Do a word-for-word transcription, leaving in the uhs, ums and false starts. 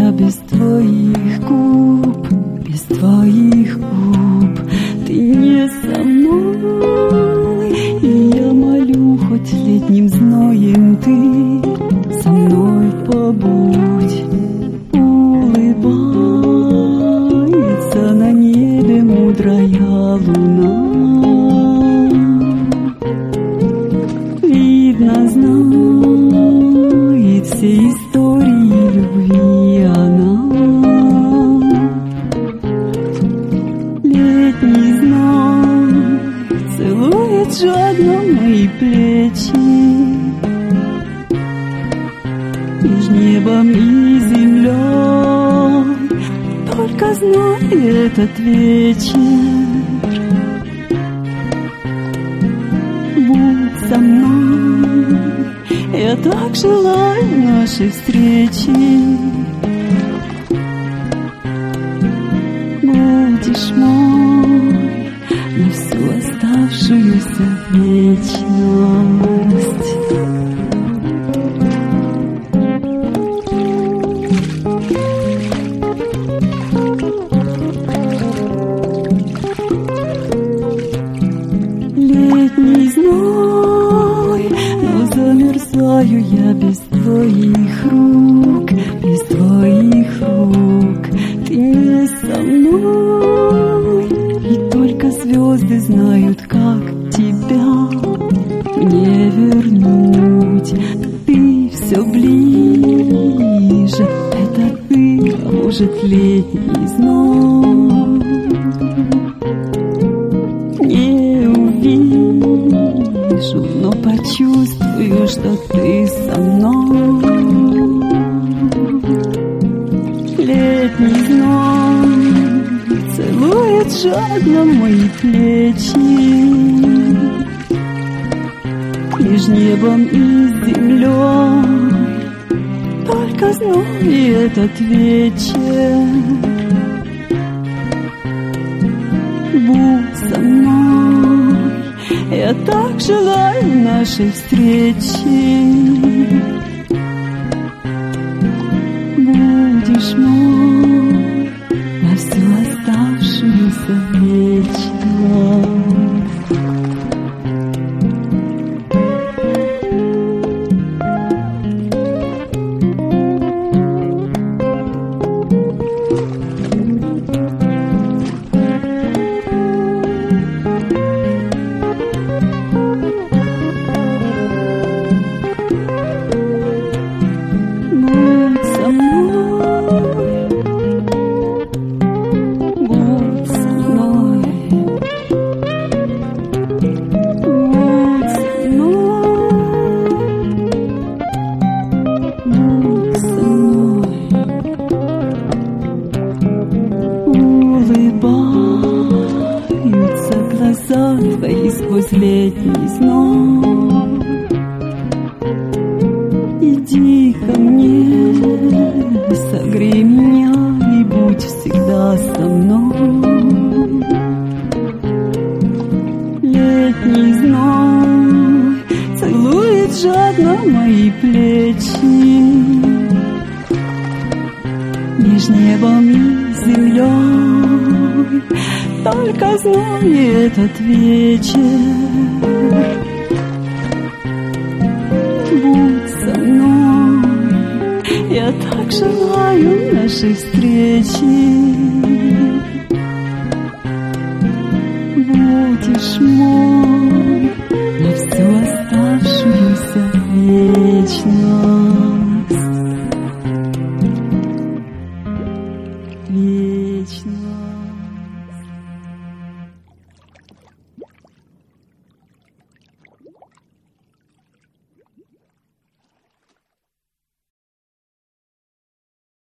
я без твоих губ, без твоих губ. Ты не со мной, и я молю, хоть летним зноем ты со мной побудь. Улыбается на небе мудрая луна. Видно, знает все истории любви она. Летний зной целует жадно мои плечи. Меж небом и землей только знает этот вечер. Будь со мной, я так желаю нашей встречи. Будешь мой на всю оставшуюся вечность. Летний зной, но замерзаю я без твоих рук, без твоих рук. Ты не со мной, и только звезды знают, как тебя мне вернуть. Ты все ближе, это ты, а может летний зной. Не увижу, но почувствую, что ты со мной. Летний зной целует жадно мои плечи. Меж небом и землей только знает этот вечер. Будь со мной, я так желаю нашей встречи. Будешь мой на всю оставшуюся вечность. Улыбаются глаза твои сквозь летний зной. Иди ко мне, согрей меня и будь всегда со мной. Летний зной целует жадно мои плечи. Меж небом и землей только знает этот вечер. Будь со мной, я так желаю нашей встречи. Будешь мой